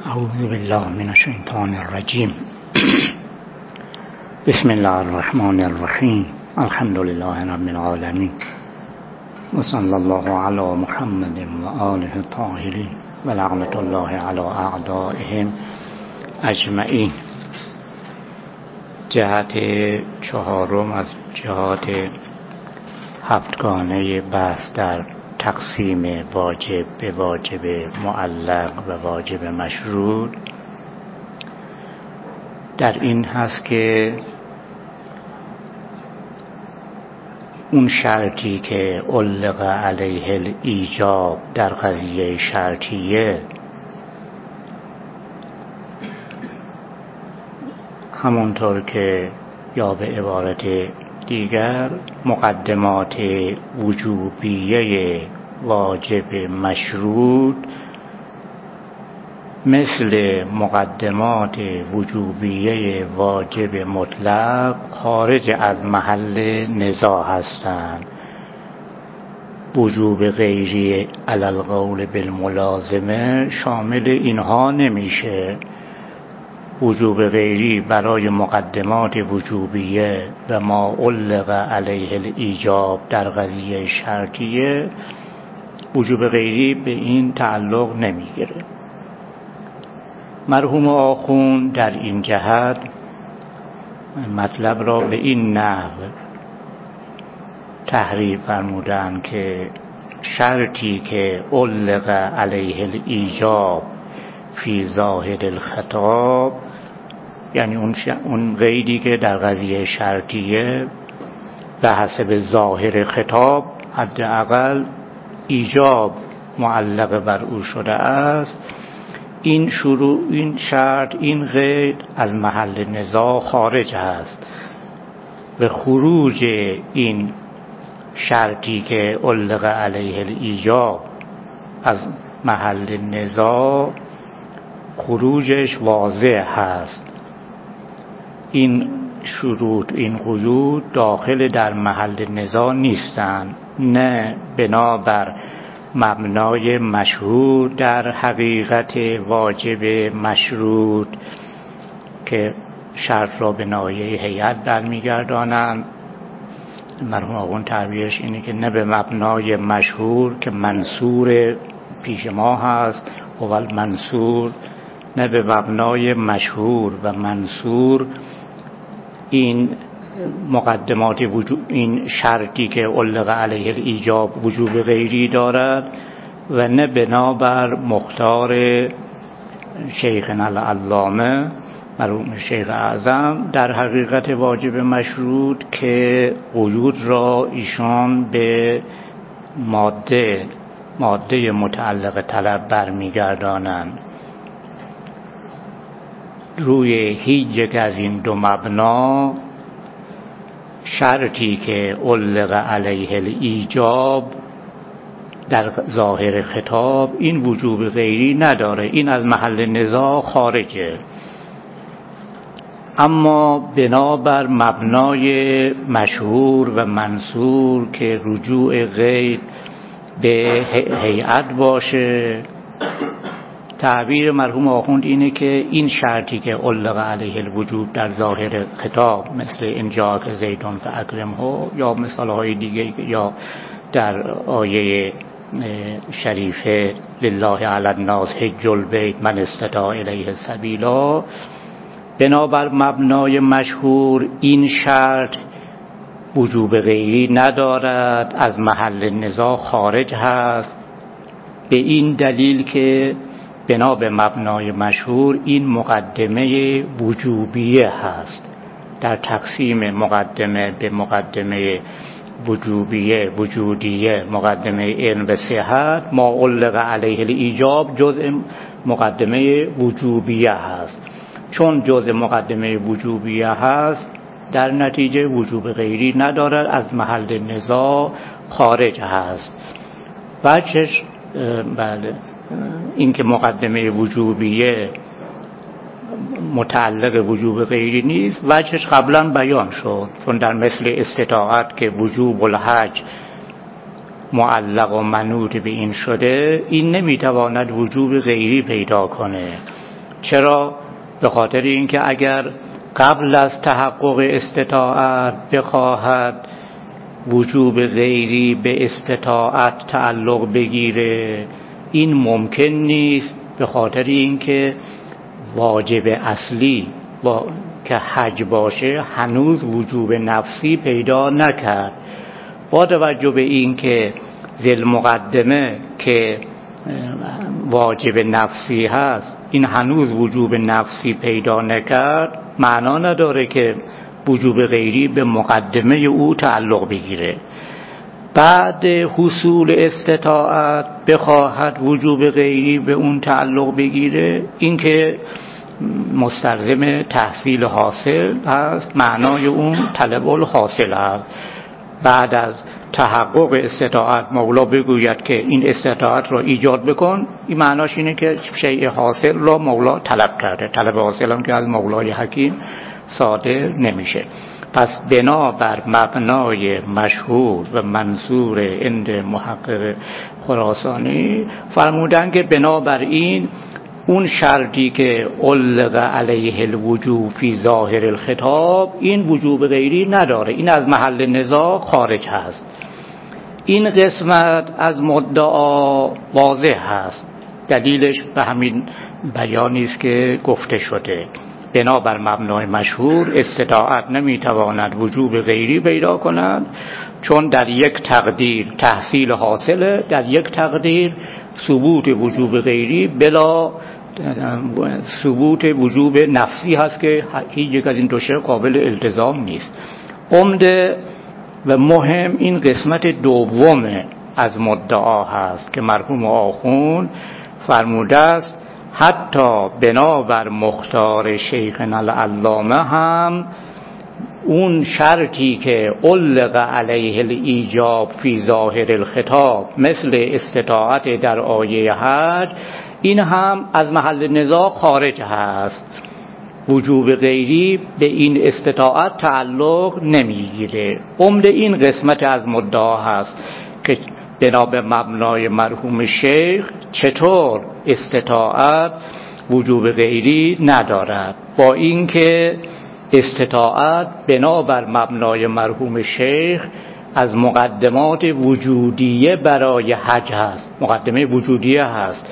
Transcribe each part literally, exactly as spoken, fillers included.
اعوذ بالله من الشیطان الرجیم. بسم الله الرحمن الرحیم. الحمد لله رب العالمین و صلی الله علی محمد و آله الطاهرین و لعنت الله علی اعدائهم اجمعین. جهت چهارم از جهات هفتگانه بحث در تقسیم واجب به واجب معلق و واجب مشروط در این هست که اون شرطی که علق علیه الایجاب در قضیه شرطیه همونطور که یا به عبارت دیگر مقدمات وجوبیه واجب مشروط مثل مقدمات وجوبیه واجب مطلق خارج از محل نزاع هستند. وجوب غیری علی القول بالملازمه شامل اینها نمیشه. وجوب غیری برای مقدمات وجوبیه و ما علق علیه الایجاب در قضیه شرطیه وجوب غیری به این تعلق نمیگیره. مرحوم آخوند در این جهت مطلب را به این نحو تحریر فرمودند که شرطی که علق علیه الایجاب فی ظاهر الخطاب، یعنی اون, اون قیدی که در قضیه شرطیه به حسب ظاهر خطاب حداقل ایجاب معلق بر او شده است، این شروع این شرط این قید از محل نزاع خارج است و خروج این شرطی که علق علیه الایجاب از محل نزاع خروجش واضح هست. این شروط این قیود داخل در محل نزاع نیستند، نه بنابر مبنای مشهور در حقیقت واجب مشروط که شرط را به نایه هیئت برمیگردانند. مرحوم آقون تعبیرش اینه که نه به مبنای مشهور که منصور پیش ما هست اول منصور، نه به مبنای مشهور و منصور این مقدمات وجوب این شرطی که علق علیه الایجاب وجوب غیری دارد و نه بنابر مختار شیخنا العلامه مرحوم شیخ اعظم در حقیقت واجب مشروط که قیود را ایشان به ماده ماده متعلق طلب برمیگردانند. روی هیچ یک از این دو مبنا شرطی که علق علیه الایجاب در ظاهر خطاب این وجوب غیری نداره، این از محل نزاع خارجه. اما بنابر مبنای مشهور و منصور که رجوع غیر به هیئت باشه، تعبیر مرحوم آخوند اینه که این شرطی که علق علیه الوجوب در ظاهر خطاب مثل اینجا که زیدون فاکرمه یا مثالهای دیگه یا در آیه شریفه لله علی الناس حج البیت من استطاع الیه سبیلا، بنابر مبنای مشهور این شرط وجوب غیری ندارد، از محل نزاع خارج هست. به این دلیل که بنا به مبنای مشهور این مقدمه وجوبیه هست. در تقسیم مقدمه به مقدمه وجوبیه وجودیه مقدمه علم و صحت ما علق علیه الایجاب جزء مقدمه وجوبیه هست. چون جزء مقدمه وجوبیه هست در نتیجه وجوب غیری ندارد، از محل نزاع خارج هست. بچش بله این که مقدمه وجوبیه متعلق وجوب غیری نیست وجهش قبلا بیان شد، چون در مثل استطاعت که وجوب الحج معلق و منوط به این شده، این نمیتواند وجوب غیری پیدا کنه. چرا؟ به خاطر اینکه اگر قبل از تحقق استطاعت بخواهد وجوب غیری به استطاعت تعلق بگیره، این ممکن نیست، به خاطر اینکه واجب اصلی با که حج باشه هنوز وجوب نفسی پیدا نکرد. با توجه به اینکه ذل مقدمه که واجب نفسی هست این هنوز وجوب نفسی پیدا نکرد، معنا نداره که وجوب غیری به مقدمه او تعلق بگیره. بعد حصول استطاعت بخواهد وجوب غیری به اون تعلق بگیره، این که مستلزم تحصیل حاصل هست، معنای اون طلب الحاصل هست. بعد از تحقق استطاعت مولا بگوید که این استطاعت را ایجاد بکن، این معناش اینه که شیء حاصل را مولا طلب کرده. طلب حاصل هم که از مولای حکیم صادر نمیشه. پس بنا بر مبنای مشهور و منصور عند محقق خراسانی فرمودن که بنا بر این اون شرطی که علق علیه الوجوب فی ظاهر الخطاب، این وجوب غیری نداره، این از محل نزاع خارج هست. این قسمت از مدعا واضح هست، دلیلش به همین بیانی است که گفته شده. بنا بر مبنای مشهور استطاعت نمیتواند وجوب غیری پیدا کند، چون در یک تقدیر تحصیل حاصله، در یک تقدیر ثبوت وجوب غیری بلا ثبوت وجوب نفسی هست که هیچ یک از این دو شیء قابل التزام نیست. عمده و مهم این قسمت دوم از مدعا هست که مرحوم آخوند فرموده است حتی بنابر مختار شیخنا العلامه هم اون شرطی که علق علیه الایجاب فی ظاهر الخطاب مثل استطاعت در آیه حج، این هم از محل نزاع خارج هست. وجوب غیری به این استطاعت تعلق نمیگیره. عمده این قسمت از مدعا هست که بنا به مبنای مرحوم شیخ چطور استطاعت وجوب غیری ندارد، با اینکه استطاعت بنا بر مبنای مرحوم شیخ از مقدمات وجودیه برای حج هست، مقدمه وجودیه هست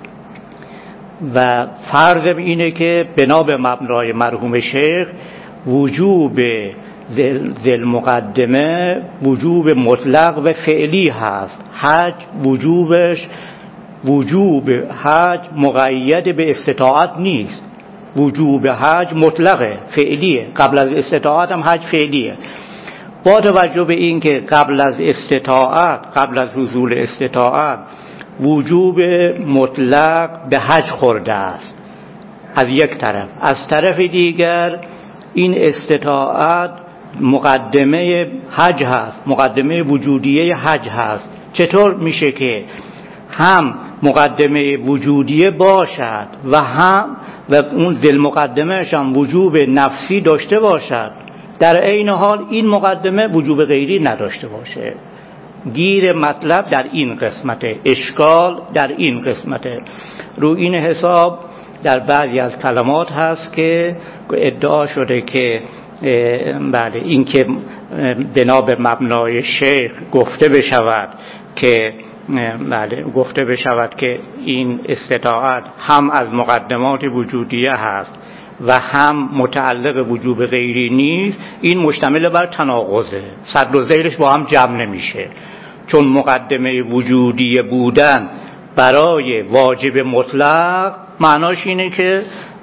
و فرض اینه که بنا به مبنای مرحوم شیخ وجوب ذل مقدمه وجوب مطلق و فعلی هست. حج وجوبش وجوب حج مقید به استطاعت نیست، وجوب حج مطلقه، فعلیه، قبل از استطاعت هم حج فعلیه. با توجه به این که قبل از استطاعت قبل از حصول استطاعت وجوب مطلق به حج خورده است از یک طرف، از طرف دیگر این استطاعت مقدمه حج هست، مقدمه وجودیه حج هست. چطور میشه که هم مقدمه وجودیه باشد و هم و اون ذل مقدمهش هم وجوب نفسی داشته باشد، در عین حال این مقدمه وجوب غیری نداشته باشه؟ گیر مطلب در این قسمت، اشکال در این قسمت. رو این حساب در بعضی از کلمات هست که ادعا شده که بله این که بنا به مبنای شیخ گفته بشود که بله گفته بشود که این استطاعت هم از مقدمات وجودیه هست و هم متعلق وجوب غیری نیست، این مشتمل بر تناقضه، صدر و ذیلش با هم جمع نمیشه. چون مقدمه وجودیه بودن برای واجب مطلق معناش اینه که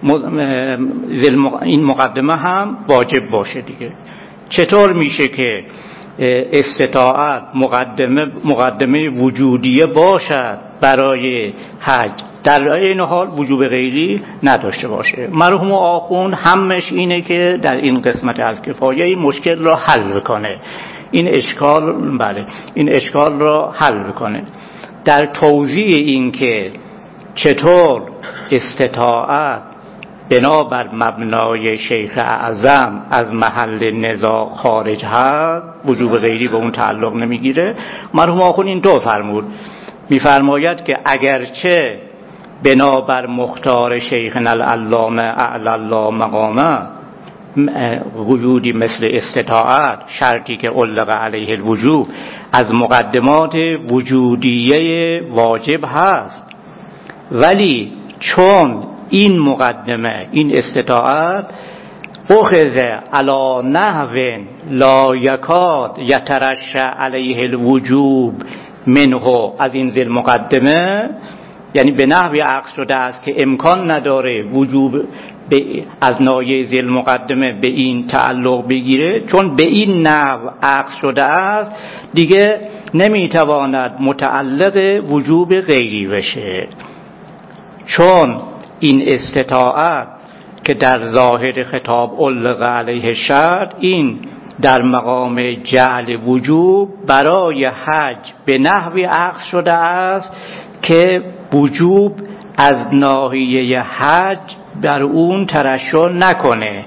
این مقدمه هم واجب باشه دیگه. چطور میشه که استطاعت مقدمه مقدمه وجودیه باشد برای حج، در این حال وجوب غیری نداشته باشه؟ مرحوم آخوند همش اینه که در این قسمت از کفایه این مشکل را حل بکنه، این اشکال بله این اشکال را حل بکنه. در توضیح این که چطور استطاعت بنابر مبنای شیخ اعظم از محل نزاع خارج هست، وجوب غیری به اون تعلق نمیگیره، مرحوم آخوند این دو فرمود. میفرماید که اگرچه بنابر مختار شیخنا العلامه اعلی الله مقامه وجودی مثل استطاعت، شرطی که علق علیه الوجوب، از مقدمات وجودیه واجب هست. ولی چون این مقدمه، این استطاعت اخذ علی نحو لا یکاد یترشح علیه الوجوب منه، از این ذیل مقدمه یعنی به نحوی عقد شده است که امکان نداره وجوب از ناحیه ذیل مقدمه به این تعلق بگیره، چون به این نحو عقد شده است دیگه نمیتواند متعلق وجوب غیری بشه. چون این استطاعت که در ظاهر خطاب علق علیه شرط، این در مقام جعل وجوب برای حج به نحوی عقد شده است که وجوب از ناحیه حج بر اون ترشح نکنه،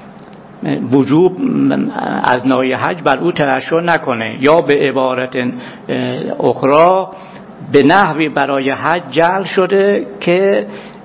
وجوب از ناحیه حج بر اون ترشح نکنه، یا به عبارت اخرى به نحوی برای حج جعل شده که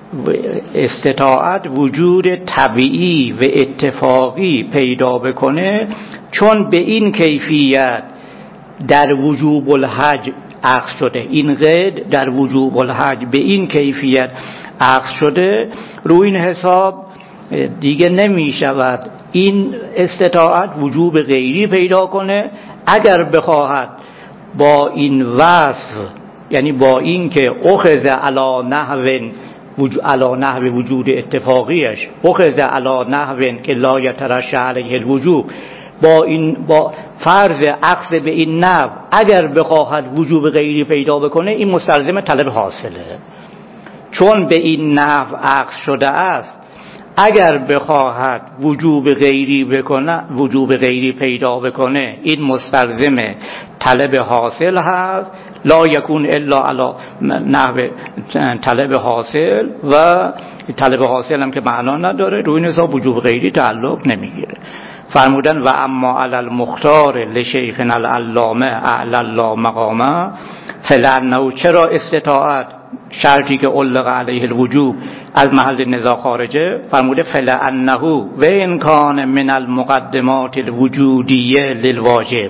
استطاعت وجود طبیعی و اتفاقی پیدا بکنه. چون به این کیفیت در وجوب الحج عقد شده، این قید در وجوب الحج به این کیفیت عقد شده، روی این حساب دیگه نمی شود این استطاعت وجوب غیری پیدا کنه. اگر بخواهد با این وصف، یعنی با این که اخذ علی نحو وجود علی نحو وجود اتفاقیش، اخذ علی نحو که لا یترشح علیه الوجوب، با این با فرض عقد به این نحو اگر بخواهد وجوب غیری پیدا بکنه، این مستلزم طلب حاصله. چون به این نحو عقد شده است، اگر بخواهد وجوب غیری بکنه، وجوب غیری پیدا بکنه، این مستلزم طلب حاصل هست. لا یکون الا علی نحو طلب حاصل، و طلب حاصل هم که معنا نداره، روی این حساب وجوب غیری تعلق نمیگیره. فرمودن و اما علی المختار لشیخنا العلامه اعلی الله مقامه فلانه، چرا استطاعت شرطی که علق علیه الوجوب از محل نزاع خارجه، فرموده فلانه و ان کان من المقدمات الوجودیه للواجب،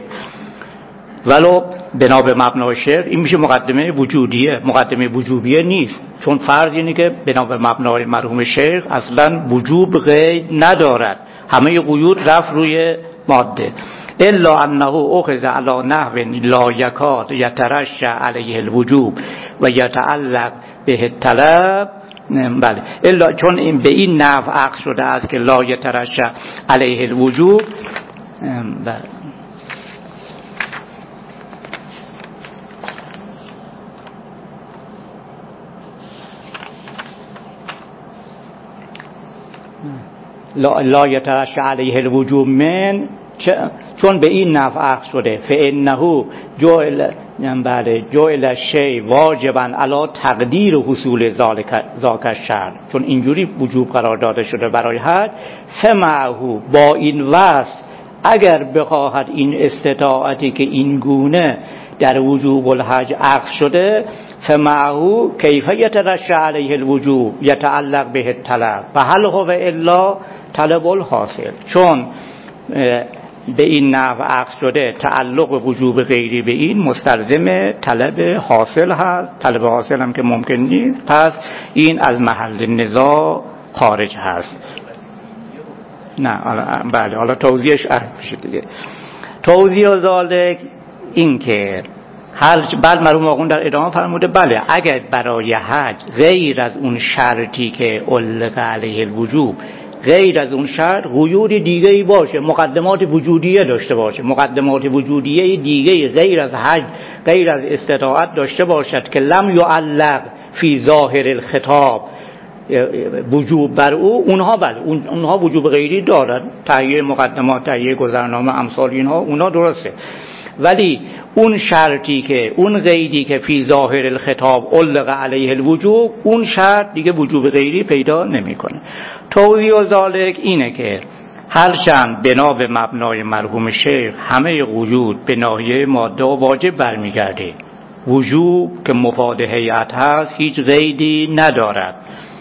ولو بنا به مبنای شرع این میشه مقدمه وجودیه، مقدمه وجوبیه نیست. چون فرض اینه که بنا به مبنای مرحوم شیخ اصلا وجوب قید ندارد، همه قیود رفت روی ماده. الا انه اخذ علی نحو لا یکاد یترشح علیه الوجوب و یتعلق به الطلب. بله، الا چون این به این نحو عقد شده است که لا یترشح علیه الوجوب. بله، لا, لا یترشح علیه الوجوب من، چون به این نحو عقد شده، فانه جعل بله جعل الشیء واجبا علی تقدیر حصول ذاک الشرط، چون اینجوری وجوب قرار داده شده برای حج. فمعه، با این وصف اگر بخواهد این استطاعتی که این گونه در وجوب الحج عقد شده، فمعه کیف یترشح علیه الوجوب یتعلق به الطلب فهل هو الا طلب الحاصل. چون به این نحو عقد شده، تعلق وجوب غیری به این مستلزم طلب حاصل هست، طلب حاصل هم که ممکن نیست، پس این از محل نزاع خارج هست. نه بله، حالا توضیحش میشه دیگه. توضیح ذالک این که هر بعد مرحوم آقایون در ادامه فرموده بله اگر برای حج غیر از اون شرطی که علق علیه الوجوب، غیر از اون شرط قیود دیگه‌ای باشه، مقدمات وجودیه داشته باشه، مقدمات وجودیه دیگه‌ای غیر از حج، غیر از استطاعت داشته باشد که لم یعلق فی ظاهر الخطاب وجوب بر او، اونها بله اونها وجوب غیری دارن، تهیه مقدمات، تهیه گذرنامه، امثال اینها، اونها درسته. ولی اون شرطی که اون قیدی که فی ظاهر الخطاب علق علیه الوجوب، اون شرط دیگه وجوب غیری پیدا نمیکنه. توضیح ذالک اینه که هرچند بنا به مبنای مرحوم شیخ همه قیود به ناحیه ماده و واجب برمیگرده، وجوب که مفاد هیئت هست هیچ قیدی ندارد.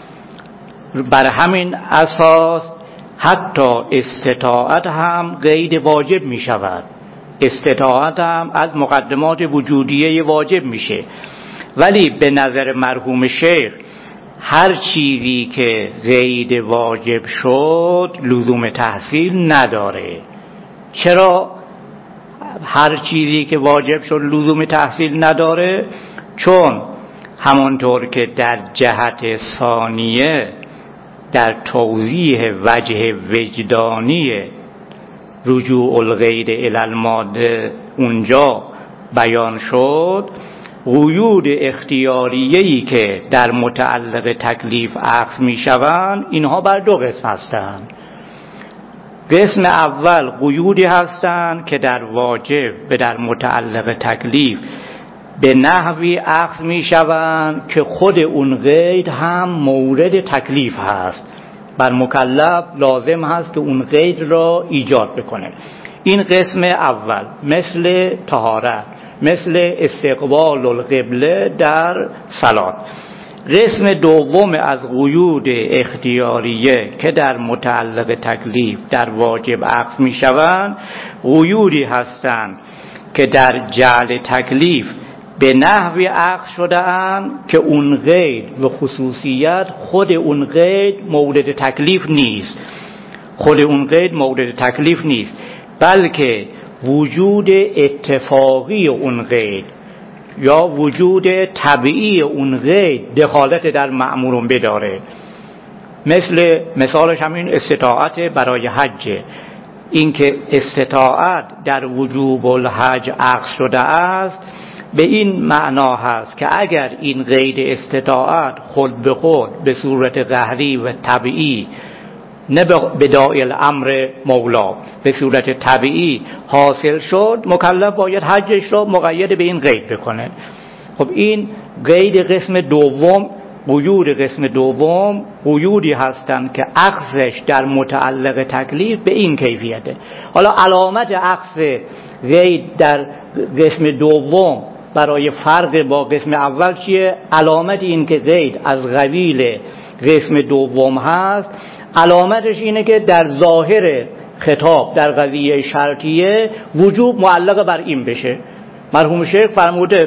بر همین اساس حتی استطاعت هم قید واجب می شود. استطاعت هم از مقدمات وجودیه واجب میشه. ولی به نظر مرحوم شیخ هر چیزی که قید واجب شد لزوم تحصیل نداره. چرا هر چیزی که واجب شد لزوم تحصیل نداره؟ چون همانطور که در جهت ثانیه در توضیح وجه وجدانی رجوع القید الی الماده اونجا بیان شد، قیود اختیاریه‌ای که در متعلق تکلیف اخذ می‌شوند اینها بر دو قسم هستند. قسم اول قیودی هستند که در واجب و در متعلق تکلیف به نحوی اخذ می‌شوند که خود اون قید هم مورد تکلیف هست. بر مکلف لازم هست که اون قید را ایجاد بکنه. این قسم اول مثل طهارت، مثل استقبال القبله در صلات. قسم دوم از قیود اختیاریه که در متعلق تکلیف در واجب اخذ می شوند قیودی هستند که در جعل تکلیف به نحوی اخذ شده اند که اون قید و خصوصیت خود اون قید مورد تکلیف نیست. خود اون قید مورد تکلیف نیست، بلکه وجود اتفاقی اون قید یا وجود طبیعی اون قید دخالت در مأمورون بداره. مثل مثالش همین استطاعت برای حج. اینکه استطاعت در وجوب الحج اخذ شده است به این معنا هست که اگر این قید استطاعت خود به خود به صورت قهری و طبیعی، نه به داعی امر مولا، به صورت طبیعی حاصل شد، مکلف باید حجش را مقید به این قید بکنه. خب این قید قسم دوم، قیود قسم دوم قیودی هستند که اخذش در متعلق تکلیف به این کیفیته. حالا علامت اخذ قید در قسم دوم برای فرق با قسم اول چیه؟ علامت این که قید از قبیل قسم دوم هست، علامتش اینه که در ظاهر خطاب در قضیه شرطیه وجوب معلق بر این بشه. مرحوم شیخ فرموده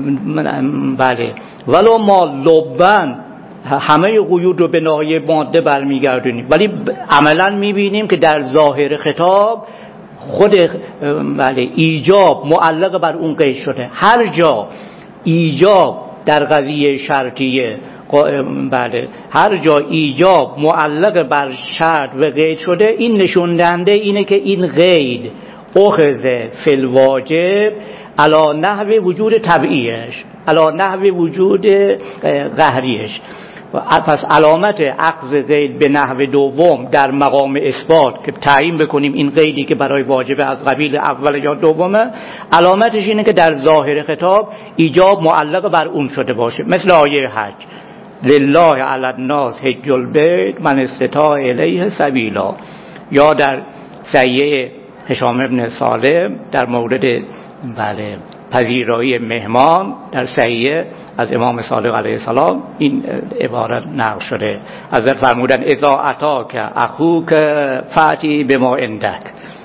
بله ولو ما لبن همه قیود رو به ناحیه ماده برمیگردونیم، ولی عملا میبینیم که در ظاهر خطاب خود بله ایجاب معلق بر اون قید شده. هر جا ایجاب در قضیه شرطیه بله هر جا ایجاب معلق بر شرط و قید شده، این نشون دهنده اینه که این قید اخذ فی الواجب علی نحو وجود طبیعیش، علی نحو وجود قهریش. پس علامت اخذ قید به نحو دوم در مقام اثبات که تعیین بکنیم این قیدی که برای واجب از قبیل اول یا دومه، علامتش اینه که در ظاهر خطاب ایجاب معلق بر اون شده باشه. مثل آیه حج لله علی الناس حج البیت من استطاع الیه سبیلا، یا در صحیح هشام ابن سالم در مورد بله پذیرایی مهمان در صحیح از امام صادق علیه السلام این عبارت نقل شده. حضرت فرمودن اذا اتاک اخوک فاتی بما عندک،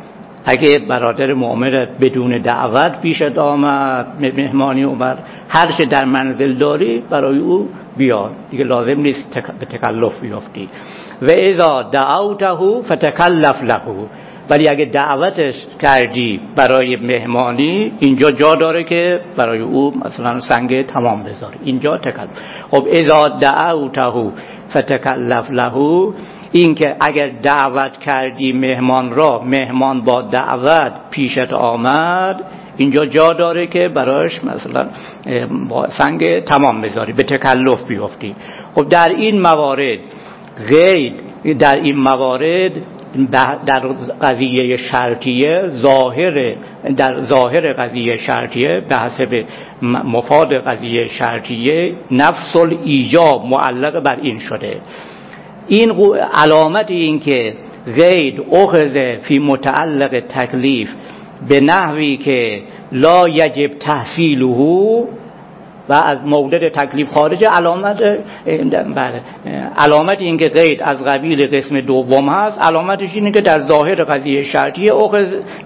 اگه برادر مؤمنت بدون دعوت پیشت آمد، مهمانی اومد، هر چه در منزل داری برای او بیار، دیگه لازم نیست تک... به تکلف بیافتی. و اذا دعوته فتکلف له، ولی اگه دعوتش کردی برای مهمانی، اینجا جا داره که برای او مثلا سنگ تمام بذاری، اینجا تکلف. خب اذا دعوته فتکلف له، این که اگر دعوت کردی مهمان را، مهمان با دعوت پیشت آمد، اینجا جا داره که برایش مثلا با سنگ تمام بذاری، به تکلف بیافتی. خب در این موارد قید، در این موارد در قضیه شرطیه ظاهر در ظاهر قضیه شرطیه به حسب مفاد قضیه شرطیه نفس الایجاب معلق بر این شده. این علامت این که قید اخذ فی متعلق تکلیف به نحوی که لا یجب تحصیله، و از مورد تکلیف خارج، علامت بله علامت این که قید از قبیل قسم دوم هست، علامتش اینه که در ظاهر قضیه شرطیه اخذ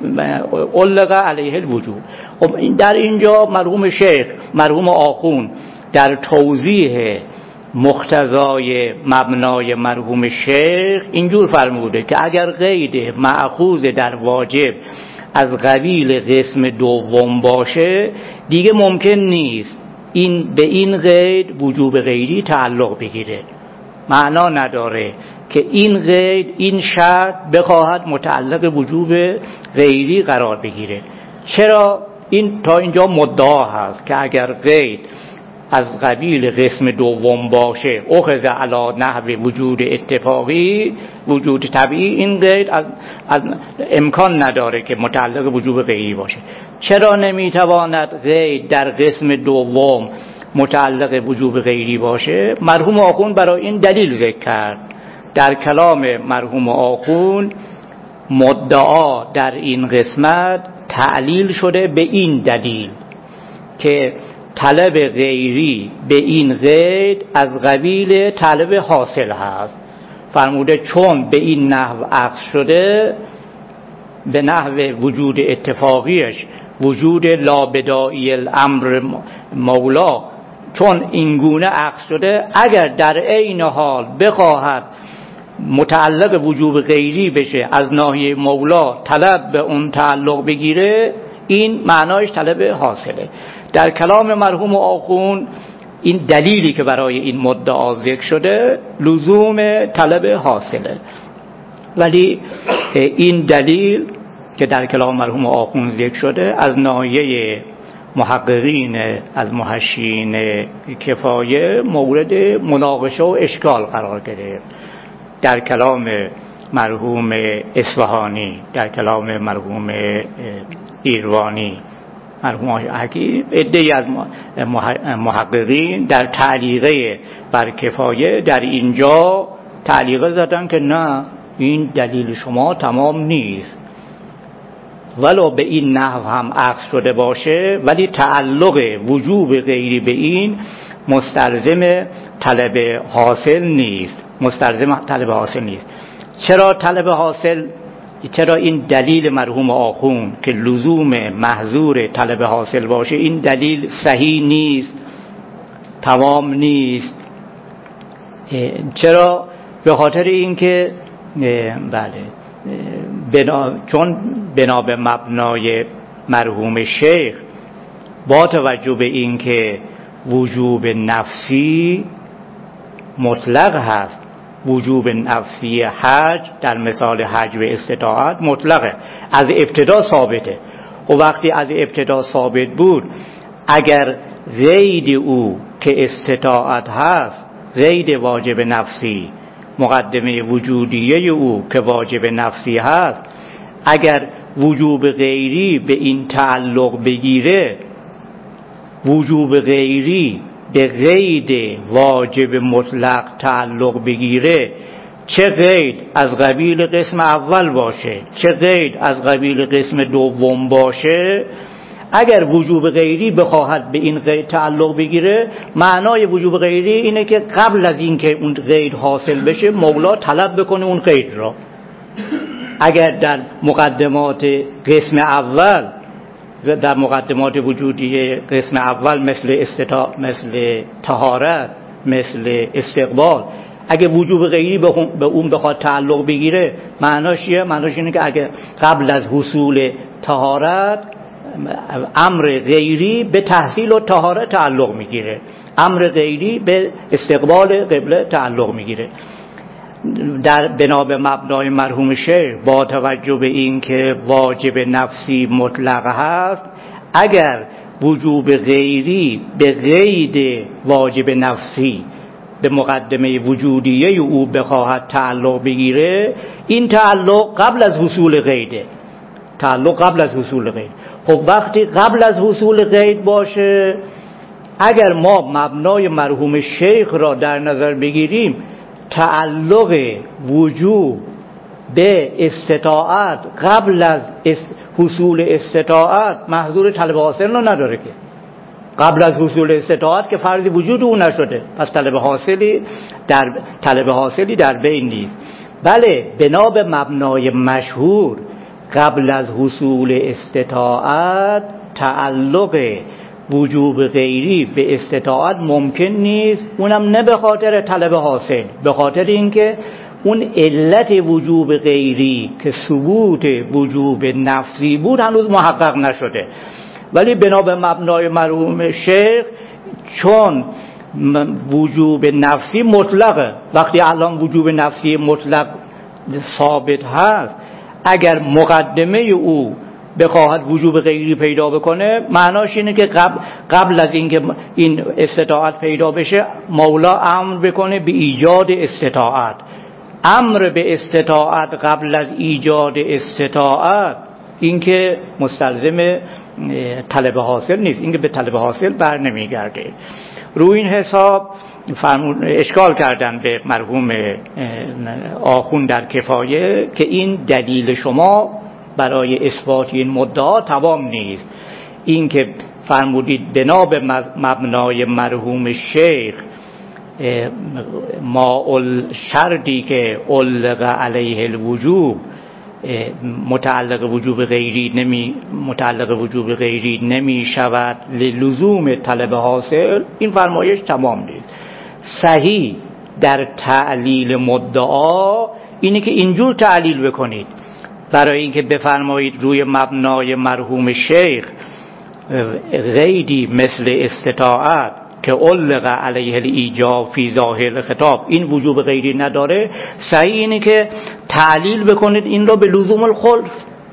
علق علیه الوجوب. خب در اینجا مرحوم شیخ مرحوم آخوند در توضیح مقتضای مبنای مرحوم شیخ اینجور فرموده که اگر قید مأخوذ در واجب از قبیل قسم دوم باشه دیگه ممکن نیست این به این قید وجوب غیری تعلق بگیره. معنا نداره که این قید این شرط بخواهد متعلق وجوب غیری قرار بگیره. چرا؟ این تا اینجا مدعا هست که اگر قید از قبیل قسم دوم باشه اخذ علی نحو وجود اتفاقی وجود طبیعی، این قید از, از امکان نداره که متعلق وجوب غیری باشه. چرا نمیتواند قید در قسم دوم متعلق وجوب غیری باشه؟ مرحوم آخوند برای این دلیل ذکر کرد. در کلام مرحوم آخوند مدعا در این قسمت تعلیل شده به این دلیل که طلب غیری به این قید از قبیل طلب حاصل هست. فرموده چون به این نحو عکس شده، به نحو وجود اتفاقیش وجود لابدائی الامر مولا، چون اینگونه عکس شده اگر در عین حال بخواهد متعلق وجوب غیری بشه از ناحیه مولا طلب به اون تعلق بگیره، این معنایش طلب حاصله. در کلام مرحوم آخوند این دلیلی که برای این مدعا ذکر شده لزوم طلب حاصله، ولی این دلیل که در کلام مرحوم آخوند ذکر شده از ناحیه محققین از محشین کفایه مورد مناقشه و اشکال قرار گرفت. در کلام مرحوم اصفهانی، در کلام مرحوم ایروانی، مرحوم حکیم، عده‌ای از محققین در تعلیقه بر کفایه در اینجا تعلیقه زدن که نه، این دلیل شما تمام نیست، ولو به این نحو هم عکس شده باشه ولی تعلق وجوب غیری به این مستلزم طلب حاصل نیست. مستلزم طلب حاصل نیست. چرا طلب حاصل؟ چرا این دلیل مرحوم آخوند که لزوم محظور طلب حاصل باشه این دلیل صحیح نیست، تمام نیست. چرا؟ به خاطر اینکه بله بنا چون بنا به مبنای مرحوم شیخ با توجه به اینکه وجوب نفسی مطلق هست، وجوب نفسی حج در مثال حج و استطاعت مطلقه، از ابتدا ثابته. و وقتی از ابتدا ثابت بود اگر زید او که استطاعت هست زید واجب نفسی، مقدمه وجودیه او که واجب نفسی هست، اگر وجوب غیری به این تعلق بگیره، وجوب غیری به قید واجب مطلق تعلق بگیره، چه قید از قبیل قسم اول باشه چه قید از قبیل قسم دوم باشه، اگر وجوب غیری بخواهد به این قید تعلق بگیره، معنای وجوب غیری اینه که قبل از این که اون قید حاصل بشه مولا طلب بکنه اون قید را. اگر در مقدمات قسم اول و در مقدمات وجودی قسم اول مثل استطاع، مثل طهارت، مثل استقبال، اگه وجوب غیری به اون بخواد تعلق بگیره، معناش چیه؟ معناش اینه که اگه قبل از حصول طهارت امر غیری به تحصیل و طهارت تعلق میگیره، امر غیری به استقبال قبله تعلق میگیره. در بنا به مبنای مرحوم شیخ با توجه به این که واجب نفسی مطلق هست، اگر وجوب غیری به قید واجب نفسی به مقدمه وجودیه او بخواهد تعلق بگیره، این تعلق قبل از حصول قیده، تعلق قبل از حصول قید. خب وقتی قبل از حصول قید باشه، اگر ما مبنای مرحوم شیخ را در نظر بگیریم، تعلق وجوب به استطاعت قبل از حصول استطاعت محظور طلب حاصل رو نداره که. قبل از حصول استطاعت که فرض وجود او نشده، پس طلب حاصلی در طلب حاصلی در بین نیست. بله، بنا به مبنای مشهور قبل از حصول استطاعت تعلق وجوب غیری به استطاعت ممکن نیست، اونم نه به خاطر طلب حاصل، به خاطر اینکه اون علت وجوب غیری که ثبوت وجوب نفسی بود هنوز محقق نشده. ولی بنا به مبنای مرحوم شیخ چون وجوب نفسی مطلقه، وقتی الان وجوب نفسی مطلق ثابت هست، اگر مقدمه او بخواهد وجوب غیری پیدا بکنه، معناش اینه که قبل, قبل از اینکه این استطاعت پیدا بشه مولا امر بکنه به ایجاد استطاعت. امر به استطاعت قبل از ایجاد استطاعت این که مستلزم طلب حاصل نیست، این که به طلب حاصل بر نمیگرده. روی این حساب اشکال کردن به مرحوم آخوند در کفایه که این دلیل شما برای اثبات این مدعا تمام نیست. این که فرمودید بنا به مبنای مرحوم شیخ ما شرطی که علق علیه الوجوب متعلق وجوب غیری نمی متعلق وجوب غیری نمی شود لزوم طلب حاصل، این فرمایش تمام نیست. صحیح در تعلیل مدعا اینه که اینجور تعلیل بکنید، برای اینکه بفرمایید روی مبنای مرحوم شیخ غیری مثل استطاعت که علق علیه الایجاب فی ظاهر خطاب این وجوب غیری نداره، صحیح اینه که تعلیل بکنید این رو به لزوم الخلف،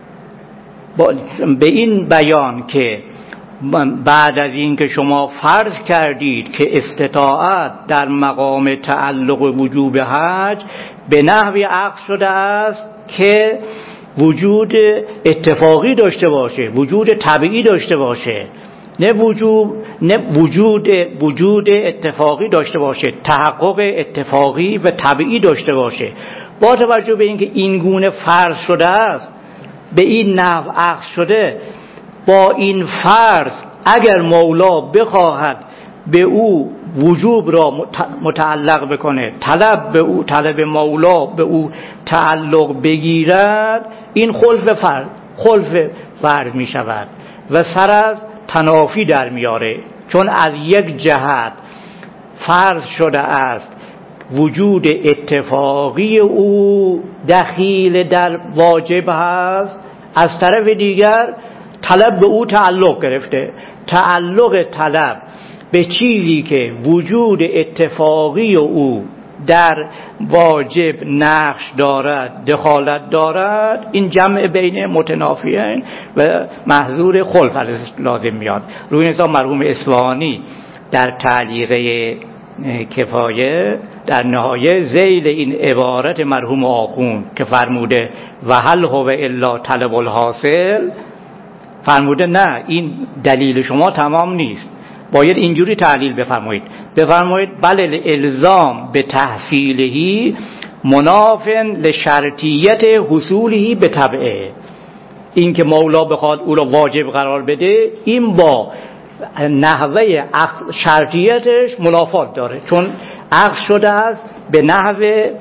به این بیان که بعد از این که شما فرض کردید که استطاعت در مقام تعلق وجوب حج به نحوی عقد شده است که وجود اتفاقی داشته باشه، وجود طبیعی داشته باشه، نه وجود نه وجود وجود اتفاقی داشته باشه، تحقق اتفاقی و طبیعی داشته باشه. با توجه به اینکه این گونه فرض شده است، به این نحو عقد شده، با این فرض اگر مولا بخواهد به او وجوب را متعلق بکنه، طلب به او طلب مولا به او تعلق بگیرد، این خلف فرض خلف فرض می شود و سر از تنافی در میاره. چون از یک جهت فرض شده است وجود اتفاقی او دخیل در واجب هست، از طرف دیگر طلب به او تعلق گرفته. تعلق طلب به چیزی که وجود اتفاقی او در واجب نقش دارد، دخالت دارد، این جمع بین متنافیین و محظور خلف لازم میاد. روی این حساب مرحوم اصفهانی در تعلیق کفایه در نهایه ذیل این عبارت مرحوم آخوند که فرموده و هل هو الا طلب الحاصل، فرموده نه، این دلیل شما تمام نیست، باید اینجوری تعلیل بفرمایید. بفرمایید بله الزام به تحصیلهی منافن لشرطیت حصوله به تبعه، این که مولا بخواد او را واجب قرار بده این با نحوه شرطیتش منافات داره، چون عقد شده است به نحوه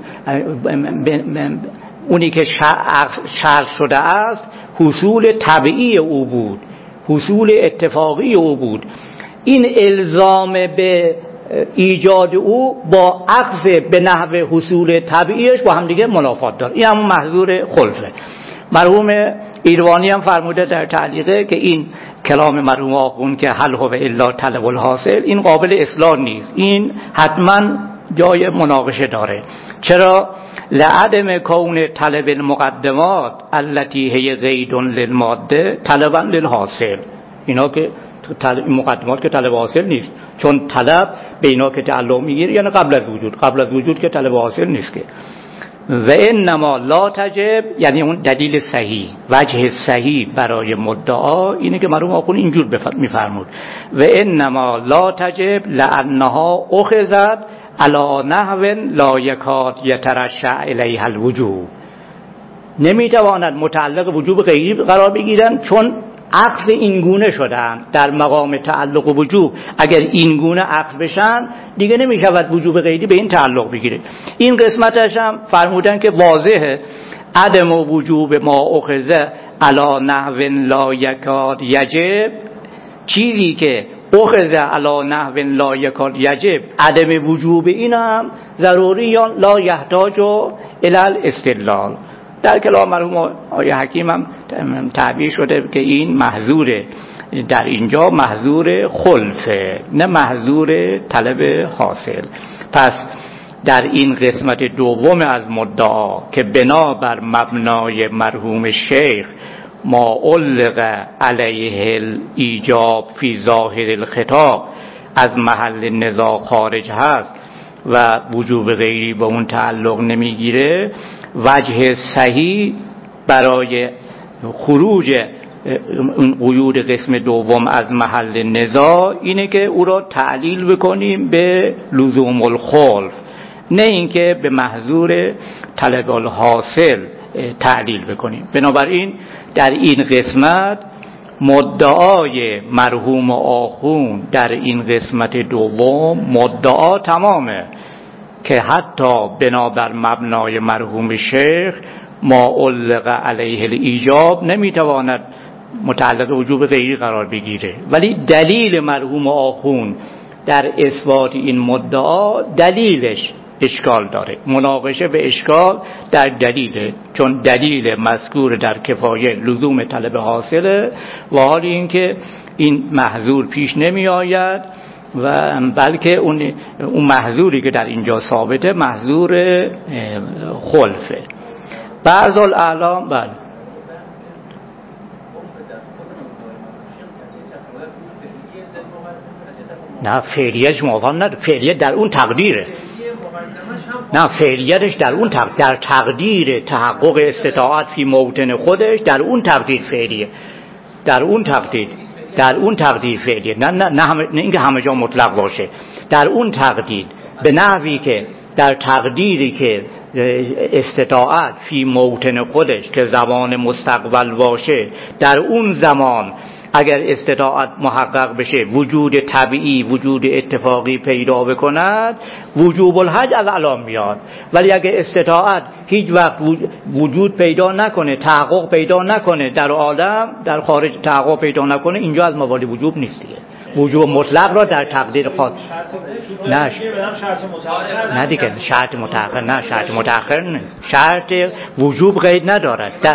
اونی که شرط شده است حصول طبیعی او بود، حصول اتفاقی او بود. این الزام به ایجاد او با اخذ به نحو حصول طبیعیش با هم دیگه منافات داره، این همون محظور خلفه. مرحوم ایروانی هم فرموده در تعلیقه که این کلام مرحوم آخوند که هل هو الا طلب الحاصل این قابل اصلاح نیست، این حتما جای مناقشه داره. چرا؟ لعدم کون طلب المقدمات التي هي قید للماده طلبا للحاصل، اینا که مقدمات که طلب حاصل نیست، چون طلب به اینا که تعلق میگیره یعنی قبل از وجود، قبل از وجود که طلب حاصل نیست که. و انما لا تجب، یعنی اون دلیل صحیح، وجه صحیح برای مدعا اینه که مرحوم آخوند اینجور میفرمود و انما لا تجب لانها اخذت علی نحو لا یکاد یترشح الیها الوجوب، نمیتواند متعلق وجوب غیری قرار بگیرن چون عقد این گونه شدن در مقام تعلق و وجوب. اگر این گونه عقد بشن دیگه نمیشود وجوب غیری به این تعلق بگیره. این قسمتش هم فرمودن که واضحه عدم و وجوب ما اخذ علی نحو لا یکاد یجب، چیزی که اخذ علی نحو لا یکاد یجب عدم وجوب این هم ضروری یا لا یحتاج الی الاستدلال. در کلام مرحوم آقای حکیم هم تعبیر شده که این محظوره، در اینجا محظور خلفه نه محظور طلب حاصل. پس در این قسمت دوم از مدعا که بنا بر مبنای مرحوم شیخ ما علق علیه الایجاب فی ظاهر الخطاب از محل نزاع خارج هست و وجوب غیری به اون تعلق نمیگیره، وجه صحیح برای خروج اون قیود قسم دوم از محل نزاع اینه که او را تعلیل بکنیم به لزوم الخلف، نه اینکه به محظور طلب الحاصل تعلیل بکنیم. بنابراین در این قسمت مدعای مرحوم آخون در این قسمت دوم مدعا تمامه که حتی بنابر مبنای مرحوم شیخ ما علق علیه الایجاب نمیتواند متعلق وجوب غیری قرار بگیره، ولی دلیل مرحوم آخون در اثبات این مدعا دلیلش اشکال داره، مناقشه به اشکال در دلیله، چون دلیل مذکور در کفایه لزوم طلب حاصله و حال اینکه این محظور پیش نمی آید و بلکه اون اون محظوری که در اینجا ثابته محظور خلفه. بعض الاعلام بله نه فعلیتش موافقم نه، فعلیت در اون تقدیره، نه فعلیتش در اون تق... در تقدیر تحقق استطاعت فی موطن خودش در اون تقدیر فعلیه، در اون تقدیر در اون تقدیر فعلیه، نه نه نه, همه... نه اینکه همه جا مطلق باشه، در اون تقدیر به نحوی که در تقدیری که استطاعت فی موطن خودش که زمان مستقبل باشه در اون زمان اگر استطاعت محقق بشه وجود طبیعی وجود اتفاقی پیدا بکند وجوب الحج از علام میاد، ولی اگر استطاعت هیچ وقت وجود پیدا نکنه تحقق پیدا نکنه در عالم در خارج تحقق پیدا نکنه اینجا از موارد وجوب نیست دیگه. وجوب مطلق را در تقدیر خاص نه نه دیگه شرط متأخر نه شرط متأخر نیست، شرط وجوب قید ندارد در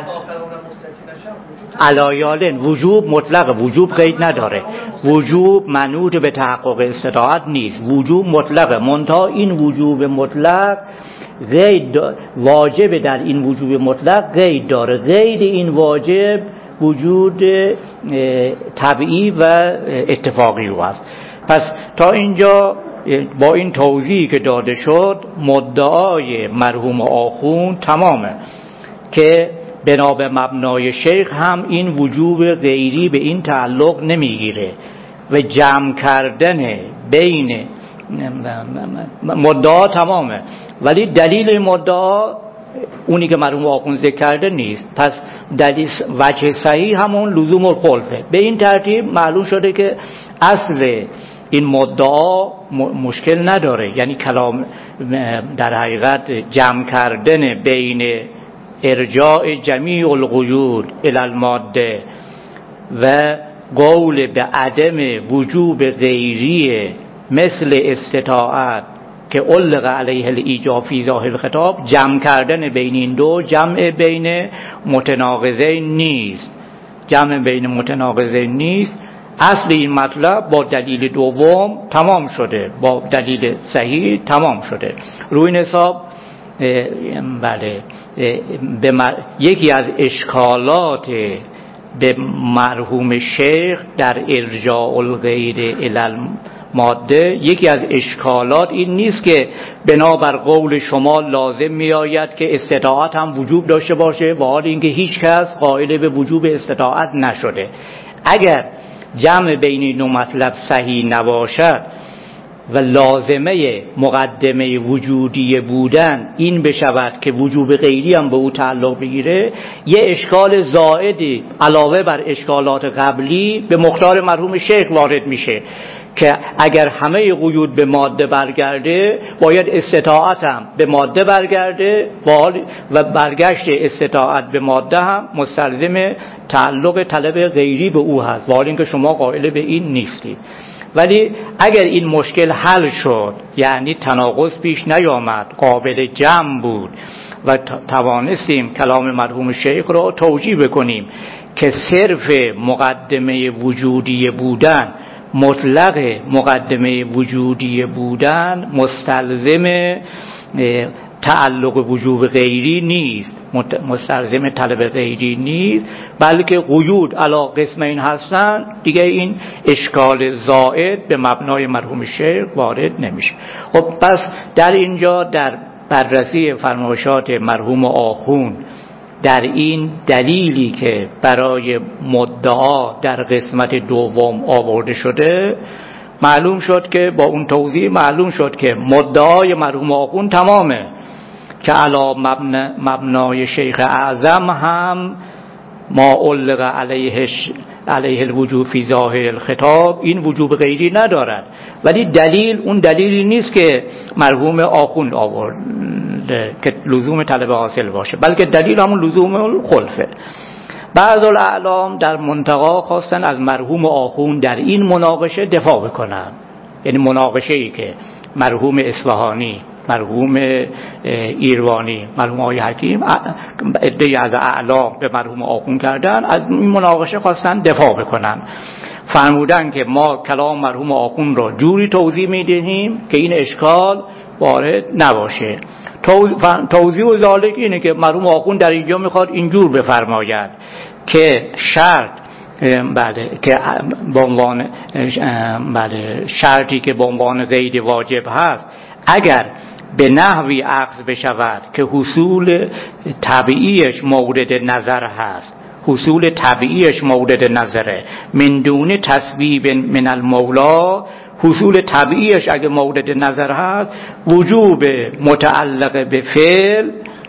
علایالن وجوب مطلق، وجوب قید نداره، وجوب منوط به تحقق استطاعت نیست، وجوب مطلقه، منتها این وجوب مطلق قید واجب در این وجوب مطلق قید داره، قید این واجب وجود طبیعی و اتفاقی است. پس تا اینجا با این توضیحی که داده شد مدعای مرحوم آخون تمامه که بنا به مبنای شیخ هم این وجوب غیری به این تعلق نمیگیره و جمع کردن بین مدعا تمامه، ولی دلیل مدعا اونی که مرحوم آخوند ذکر کرده نیست. پس دلیل وجه صحیح همون لزوم الخلفه. به این ترتیب معلوم شده که اصل این مدعا مشکل نداره، یعنی کلام در حقیقت جمع کردن بین ارجاع جمیع القیود الی الماده و قول به عدم وجوب غیری مثل استطاعت که علق علیه الایجاب فی ظاهر الخطاب، جمع کردن بین این دو جمع بین متناقضین نیست، جمع بین متناقضین نیست. اصل این مطلب با دلیل دوم تمام شده، با دلیل صحیح تمام شده. روی این حساب بله به یکی از اشکالات به مرحوم شیخ در ارجاع الغیر الی الماده، یکی از اشکالات این نیست که بنابر قول شما لازم می آید که استطاعت هم وجوب داشته باشه و حال اینکه هیچ کس قائل به وجوب استطاعت نشده. اگر جمع بین این دو مطلب صحیح نباشد و لازمه مقدمه وجودی بودن این بشود که وجوب غیری هم به او تعلق بگیره، یه اشکال زائدی علاوه بر اشکالات قبلی به مختار مرحوم شیخ وارد میشه که اگر همه قیود به ماده برگرده باید استطاعت هم به ماده برگرده و برگشت استطاعت به ماده هم مستلزم تعلق طلب غیری به او هست، ولی اینکه شما قائل به این نیستید. ولی اگر این مشکل حل شد، یعنی تناقض پیش نیامد، قابل جمع بود و توانستیم کلام مرحوم شیخ را توجیه بکنیم که صرف مقدمه وجودی بودن، مطلق مقدمه وجودی بودن مستلزم تعلق وجوب غیری نیست، مستلزم طلب غیری نیست، بلکه قیود علی قسمین هستن، دیگه این اشکال زائد به مبنای مرحوم شیخ وارد نمیشه. خب پس در اینجا در بررسی فرمایشات مرحوم آخوند در این دلیلی که برای مدعا در قسمت دوم آورده شده معلوم شد که با اون توضیح معلوم شد که مدعای مرحوم آخوند تمامه که علی مبنای شیخ اعظم هم ما علق علیه علیه الوجوب فی ظاهر الخطاب این وجوب غیری ندارد، ولی دلیل اون دلیلی نیست که مرحوم آخوند آورده که لزوم طلب حاصل باشه، بلکه دلیل همون لزوم الخلفه. بعض الاعلام در منتقا خواستن از مرحوم آخوند در این مناقشه دفاع بکنن، یعنی مناقشه‌ای که مرحوم اصفهانی، مرحوم ایروانی، مرحوم آقای حکیم عده‌ای از اعلام به مرحوم آخوند کردن، از این مناقشه خواستن دفاع بکنن. فرمودن که ما کلام مرحوم آخوند را جوری توضیح میدهیم که این اشکال وارد نباشه. توضیح و ذالک اینه که مرحوم آخوند در اینجا میخواد اینجور بفرماید که شرط بله که به عنوان بله شرطی که به عنوان قید واجب هست اگر به نحوی عقد بشود که حصول طبیعیش مورد نظر هست، حصول طبیعیش مورد نظره، من دون تسبیب من المولا، حصول طبیعیش اگه مورد نظر هست، وجوب متعلق به فعل،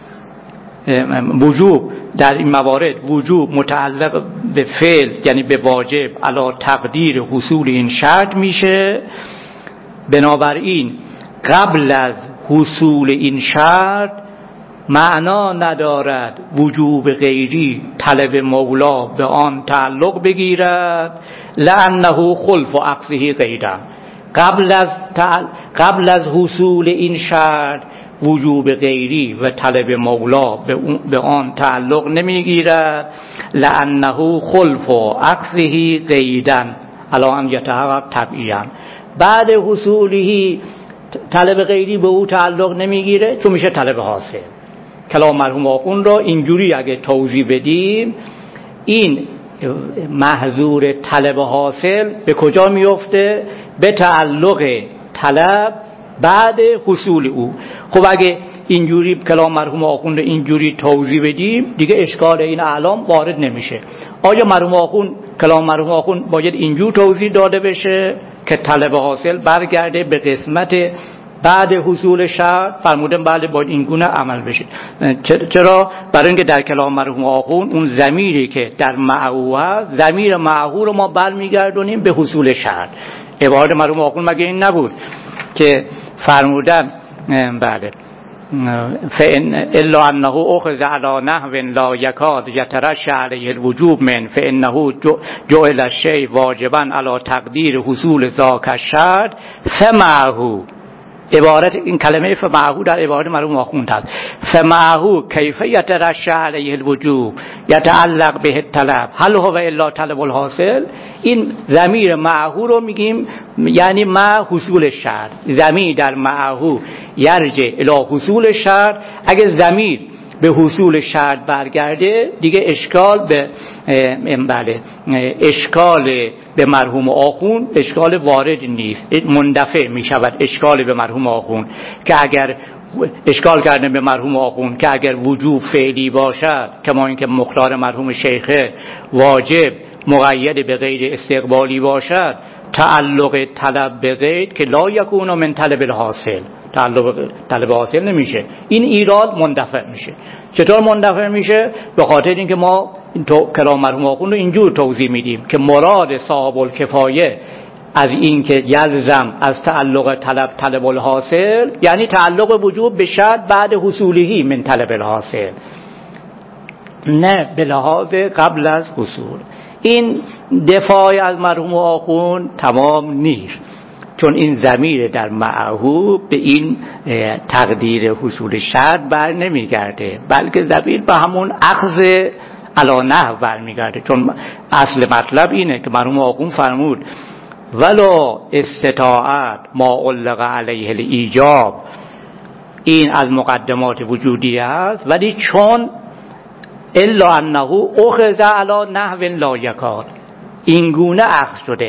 وجوب در این موارد وجوب متعلق به فعل یعنی به واجب علی تقدیر حصول این شرط میشه. بنابراین قبل از حصول این شرط معنا ندارد وجوب غیری طلب مولا به آن تعلق بگیرد، لانه خلف و عکسه غیرا. قبل از قبل از حصول این شرط وجوب غیری و طلب مولا به آن تعلق نمیگیرد، لانه خلف و عکسه غیرا الان یتحقق طبیعا. بعد حصوله طلب غیری به او تعلق نمیگیره چون میشه طلب حاصل. کلام مرحوم آخوند را اینجوری اگه توضیح بدیم، این محظور طلب حاصل به کجا میفته؟ به تعلق طلب بعد حصول او. خب اگه اینجوری کلام مرحوم آخوند اینجوری توضیح بدیم دیگه اشکال این اعلام وارد نمیشه. آیا مرحوم آخوند کلام مرحوم آخوند باید اینجور توضیح داده بشه که طلب حاصل برگرده به قسمت بعد حصول شرط؟ فرمودن بله باید این گونه عمل بشه. چرا؟ برای اینکه در کلام مرحوم آخوند اون ضمیری که در معهو هست، ضمیر معهو رو ما برمیگردونیم به حصول شرط. عبارت مرحوم آخوند مگه این نبود که فرمودن بله فإن الا انه اخذ على نحو لا يكاد يترشح عليه الوجوب من فانه جعل الشيء واجبا على تقدير حصول ذاك الشرط فمعه. عبارت این کلمه فمعه در عبارت مرحوم آخوند هست. فمعه کیف یترشح علیه الوجوب یتعلق به الطلب هل هو الا طلب الحاصل. این ضمیر معه رو میگیم یعنی مع حصول شرط. ضمیر در معه یرجع الی حصول شرط. اگه ضمیر به حصول شرط برگرده دیگه اشکال به بله اشکال به مرحوم آخوند اشکال وارد نیست، مندفع می شود اشکال به مرحوم آخوند که اگر اشکال کردن به مرحوم آخوند که اگر وجوب فعلی باشد کما اینکه مختار مرحوم شیخه واجب مقید به غیر استقبالی باشد تعلق طلب به غیر که لا یکون من طلب الحاصل، تعلق طلب حاصل نمیشه، این ایراد مندفع میشه. چطور مندفع میشه؟ به خاطر اینکه ما تو کلام مرحوم آخوند رو اینجور توضیح میدیم که مراد صاحب الکفایه از این که یلزم از تعلق طلب طلب الحاصل یعنی تعلق وجوب به شرط بعد حصولهی من طلب الحاصل، نه به لحاظ قبل از حصول. این دفاع از مرحوم آخوند تمام نیست، چون این ضمیر در معهو به این تقدیر حصول شرط بر نمیگرده، بلکه ضمیر به همون اخذ علی نحو برمیگرده. چون اصل مطلب اینه که مرحوم آخوند فرمود ولا استطاعت ما علق علیه الایجاب، این از مقدمات وجودی است، ولی چون الا انه اخذ علی نحو لا یکاد، این گونه اخذ شده،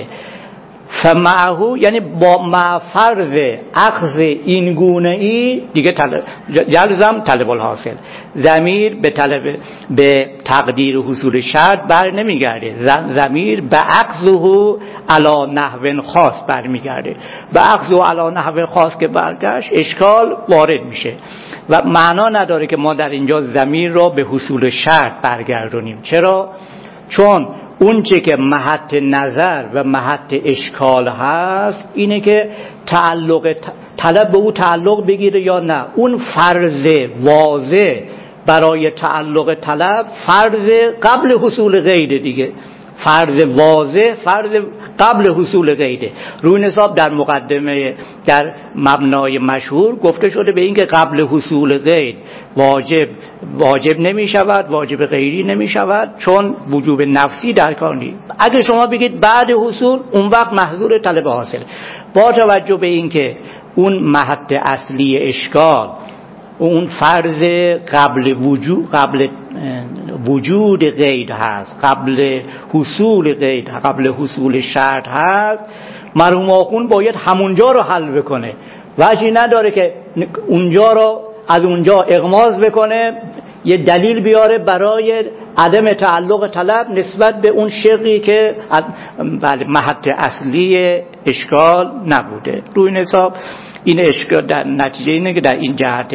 فمعهو یعنی با معفرض اخذ این گونه ای دیگه طلب جلزم طلب الحاصل، ضمیر به طلب به تقدیر حصول شرط بر نمیگرده، ضمیر به اخذه علی نحو خاص برمیگرده. به اخذه علی نحو خاص که برگشت اشکال وارد میشه و معنا نداره که ما در اینجا ضمیر را به حصول شرط برگردونیم. چرا؟ چون اون چه که محط نظر و محط اشکال هست اینه که تعلق طلب به او تعلق بگیره یا نه. اون فرض واضح برای تعلق طلب فرض قبل حصول غیره دیگه، فرض واضح فرض قبل حصول غیره. روی حساب در مقدمه در مبنای مشهور گفته شده به این که قبل حصول غیر واجب واجب نمی شود، واجب غیری نمی شود، چون وجوب نفسی در کار نیست. اگه شما بگید بعد حصول اون وقت محظور طلب حاصل، با توجه به این که اون محط اصلی اشکال اون فرض قبل وجود قبل وجود غیر هست، قبل حصول غیر قبل حصول شرط هست، مرحوم آخوند باید همونجا رو حل بکنه، وجهی نداره که اونجا رو از اونجا اغماض بکنه، یه دلیل بیاره برای عدم تعلق طلب نسبت به اون شقی که بله محط اصلی اشکال نبوده. روی این حساب این اشکال در نتیجه اینه که در این جهت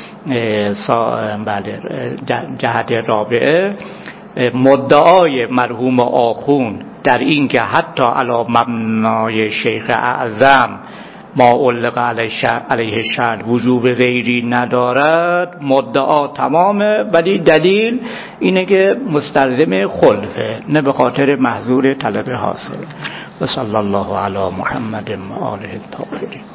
بله جهت رابعه مدعای مرحوم آخوند در این که حتی علی مبنای شیخ اعظم ما علق علیه شرط وجوب غیری ندارد مدعا تمامه، ولی دلیل اینه که مستلزم خلفه، نه به خاطر محظور طلب حاصل. و صلی الله علی محمد و آله الطاهرین.